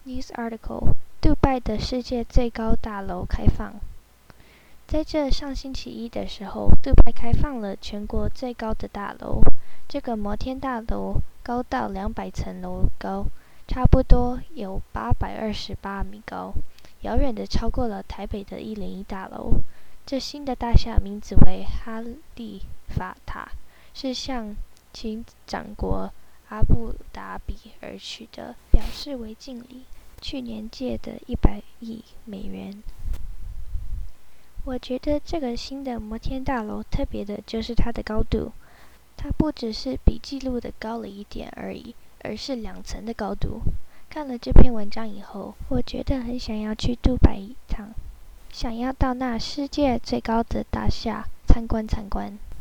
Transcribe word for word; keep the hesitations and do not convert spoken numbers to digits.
News article: 杜拜的世界最高大楼开放。在这上星期一的时候，杜拜开放了全国最高的大楼。这个摩天大楼高到两百层楼高，差不多有八百二十八米高，遥远的超过了台北的一零一大楼。这新的大厦名字为哈利法塔，是向其长国阿布达比而取的，表示为敬礼。去年借的一百亿美元。我觉得这个新的摩天大楼特别的就是它的高度，它不只是比记录的高了一点而已，而是两层的高度。看了这篇文章以后，我觉得很想要去杜拜一趟，想要到那世界最高的大厦参观参观。